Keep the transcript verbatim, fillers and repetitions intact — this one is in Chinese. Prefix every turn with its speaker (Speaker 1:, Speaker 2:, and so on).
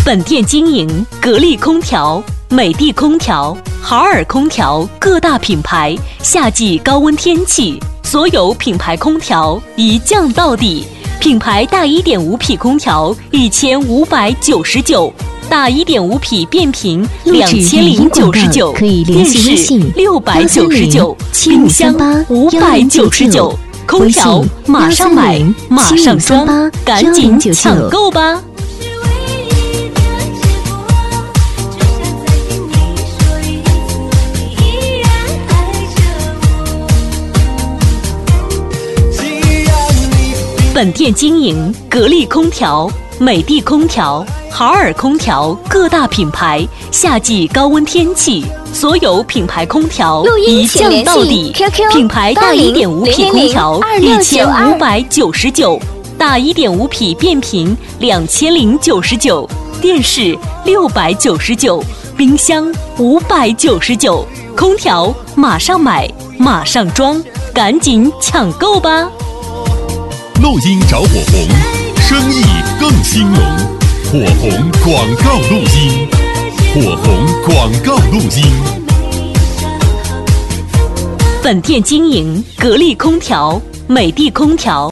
Speaker 1: 本店经营格力空调、美的空调、豪尔空调各大品牌，夏季高温天气，所有品牌空调一降到底。品牌大 一点五 匹空调一千五百九十九，大 一点五 匹变频两千零九十九，电视六百九十九，冰箱五百九十九，空调马上买，马上装，赶紧抢购吧！本店经营格力空调、美的空调、豪尔空调各大品牌，夏季高温天气，所有品牌空调一降到底。品牌大 一点五 匹空调一千五百九十九，大 一点五 匹变频两千零九十九，电视六百九十九，冰箱五百九十九，空调马上买，马上装，赶紧抢购吧！
Speaker 2: 录音找火红，生意更兴隆。火红广告录音，火红广告录音。
Speaker 1: 本店经营格力空调、美的空调。